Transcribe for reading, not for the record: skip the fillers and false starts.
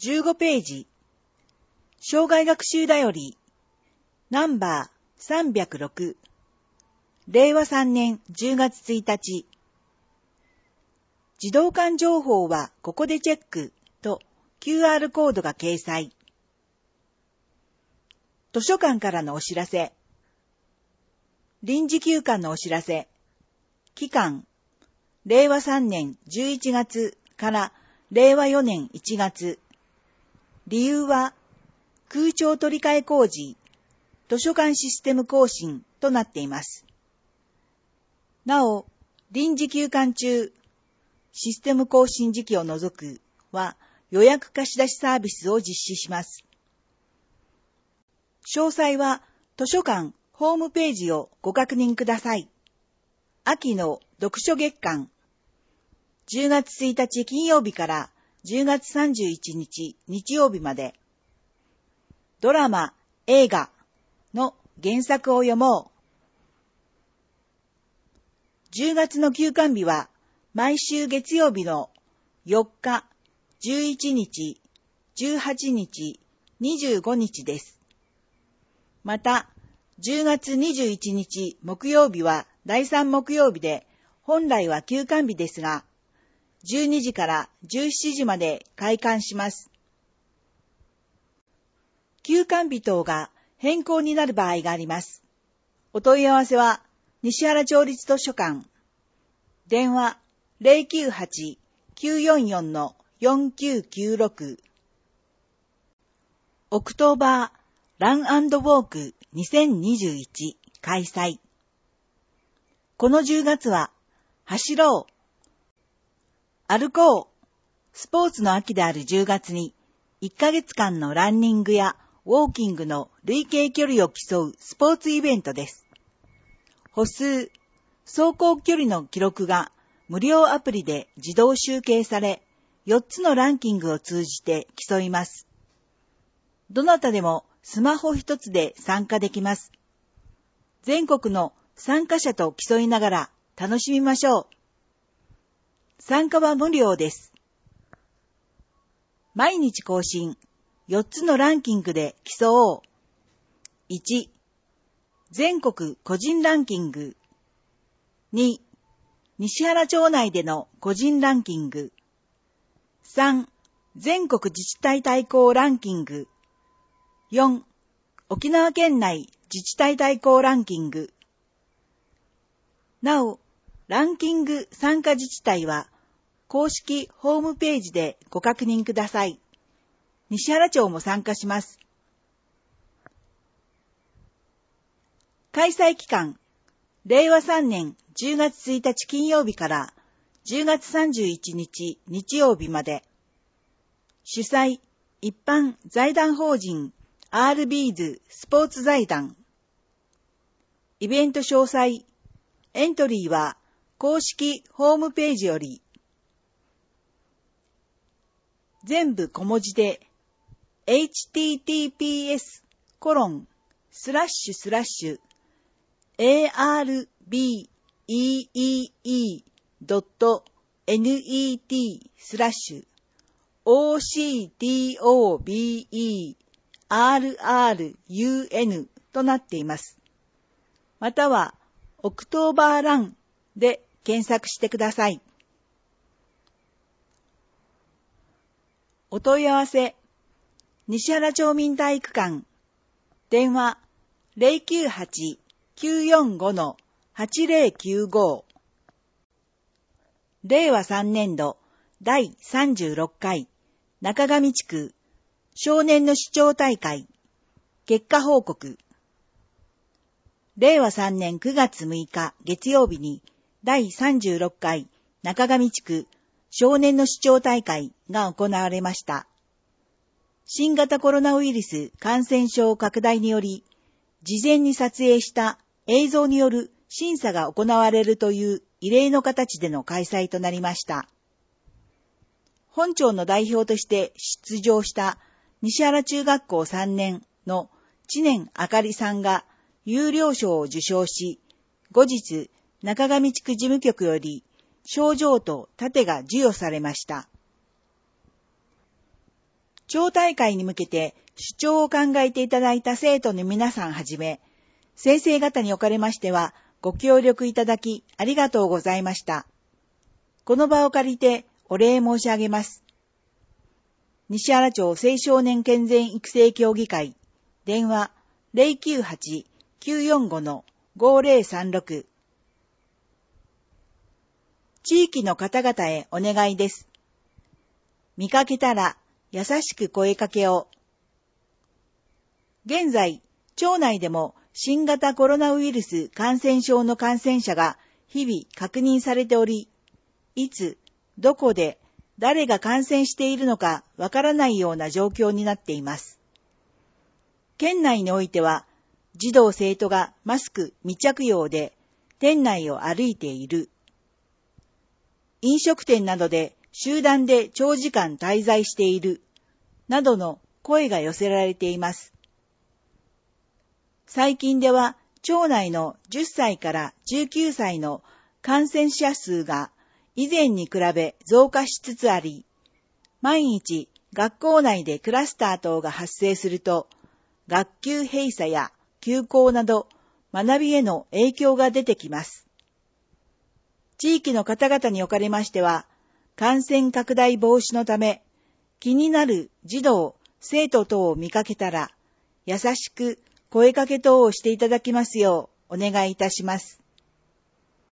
15ページ、生涯学習だより、ナンバー306、令和3年10月1日、児童館情報はここでチェックと QR コードが掲載。図書館からのお知らせ。臨時休館のお知らせ。期間、令和3年11月から令和4年1月。理由は、空調取り替え工事、図書館システム更新となっています。なお、臨時休館中、システム更新時期を除くは予約貸し出しサービスを実施します。詳細は図書館ホームページをご確認ください。秋の読書月間、10月1日金曜日から10月31日日曜日まで、ドラマ、映画の原作を読もう。10月の休館日は毎週月曜日の4日、11日、18日、25日です。また、10月21日木曜日は第3木曜日で、本来は休館日ですが、12時から17時まで開館します。休館日等が変更になる場合があります。お問い合わせは、西原町立図書館。電話098-944-4996。オクトーバーラン&ウォーク2021開催。この10月は、走ろう、歩こう、スポーツの秋である10月に、1ヶ月間のランニングやウォーキングの累計距離を競うスポーツイベントです。歩数、走行距離の記録が無料アプリで自動集計され、4つのランキングを通じて競います。どなたでもスマホ一つで参加できます。全国の参加者と競いながら楽しみましょう。参加は無料です。毎日更新、4つのランキングで競おう。1、全国個人ランキング。2、西原町内での個人ランキング。3、全国自治体対抗ランキング。4、沖縄県内自治体対抗ランキング。なお、ランキング参加自治体は、公式ホームページでご確認ください。西原町も参加します。開催期間、令和3年10月1日金曜日から10月31日日曜日まで。主催、一般財団法人RB's スポーツ財団。イベント詳細、エントリーは公式ホームページより。全部小文字で https://arbee.net/octoberrun となっています。または、オクトーバーランで検索してください。お問い合わせ、西原町民体育館、電話098-945-8095。令和3年度第36回中上地区少年の視聴大会結果報告。令和3年9月6日月曜日に第36回中上地区少年の視聴大会が行われました。新型コロナウイルス感染症拡大により、事前に撮影した映像による審査が行われるという異例の形での開催となりました。本町の代表として出場した西原中学校3年の知念あかりさんが優良賞を受賞し、後日中上地区事務局より賞状と盾が授与されました。 町大会に向けて主張を考えていただいた生徒の皆さんはじめ、先生方におかれましては、ご協力いただきありがとうございました。この場を借りてお礼申し上げます。西原町青少年健全育成協議会、電話 098-945-5036。地域の方々へお願いです。見かけたら優しく声かけを。現在、町内でも新型コロナウイルス感染症の感染者が日々確認されており、いつ、どこで、誰が感染しているのかわからないような状況になっています。県内においては、児童生徒がマスク未着用で店内を歩いている。飲食店などで集団で長時間滞在している。などの声が寄せられています。最近では、町内の10歳から19歳の感染者数が以前に比べ増加しつつあり、毎日学校内でクラスター等が発生すると、学級閉鎖や休校など学びへの影響が出てきます。地域の方々におかれましては、感染拡大防止のため、気になる児童、生徒等を見かけたら、優しく声かけ等をしていただきますようお願いいたします。